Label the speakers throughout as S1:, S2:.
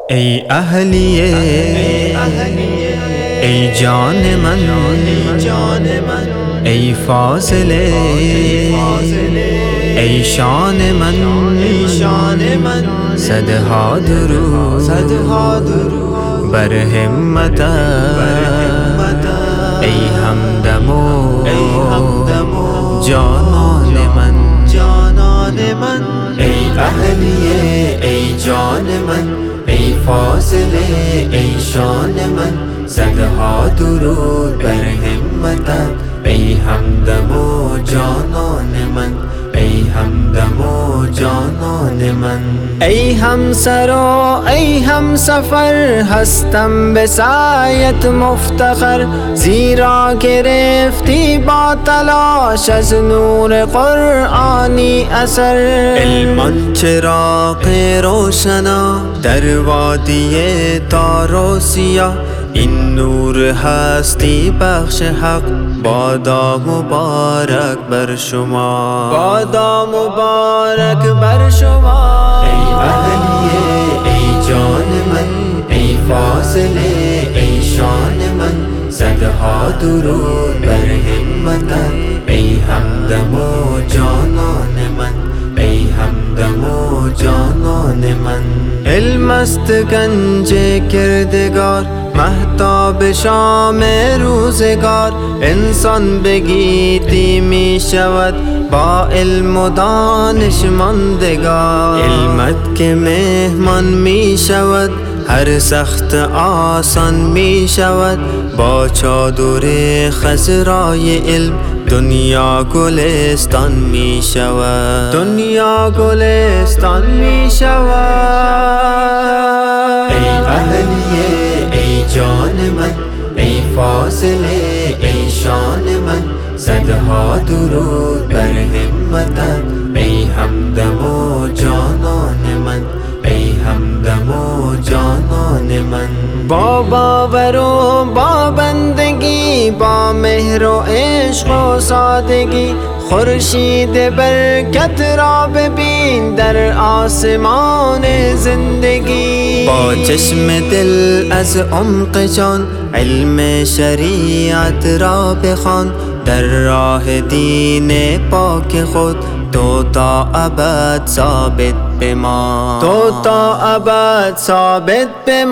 S1: ای اهلیه ای جان من ای فاضله ای شان من صدها درود بر همتت ای همدم و جانان من ای اهلیه ای جان من ای فاضله ای شان من صدها درود بر همتت ای همدم و جانان من ای همدم و جانان من ای همسر و ای همسفر هستم به سعیت مفتخر زیرا گرفتی با تلاش از نور قرآنی اثر علم چراغ روشنا در وادی تار و سیاه این نور هستی بخش حق بادا مبارک بر شما بادا مبارک بر شما ای اهلیه ای جان من ای فاضله ای شان من صدها درود بر همتت ای همدم و جانان من ای همدم و جانان من علم است گنج کردگار مهتاب شام روزگار انسان به گیتی می شود با علم و دانش ماندگار علمت که مهمان می شود هر سخت آسان می شود با چادر خضرای علم دنیا گلستان می شود دنیا گلستان می شود ای اهلیه ای جان من ای فاضله ای شان من صدها درود بر همتت ای همدم و جانان من ای همدم و جانان من با باور و با بندگی با مهر و عشق و سادگی خورشید برکت را ببین در آسمان زندگی با چشم دل از عمق جان علم شریعت را بخوان در راه دین پاک خود تو تا ابد ثابت بمان تو تا ابد ثابت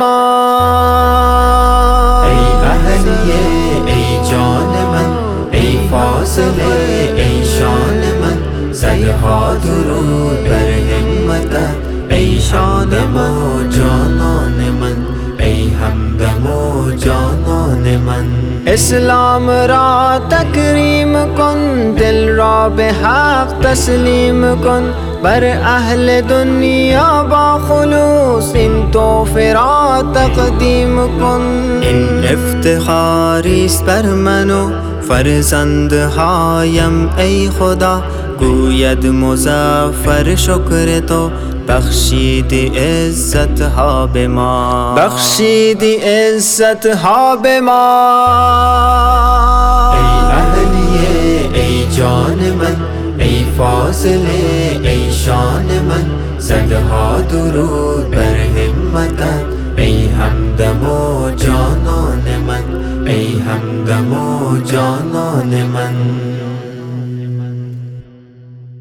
S1: بمان ای اهلیه ای جان من ای فاضله ای شان من صدها درود بر همتت ای شانم و جانان من ای همدم و جانان من اسلام را تکریم کن دل را به حق تسلیم کن بر اهل دنیا با خلوص این تحفه را تقدیم کن این افتخاری است بر من و فرزندهایم ای خدا گوید مظفر شکر تو بخشیدی عزت ها به ما بخشیدی عزت ها به ما ای اهلیه ای جان من ای فاضله ای شان من صدها درود بر همتت ای همدم و جانان من ای همدم و جانان من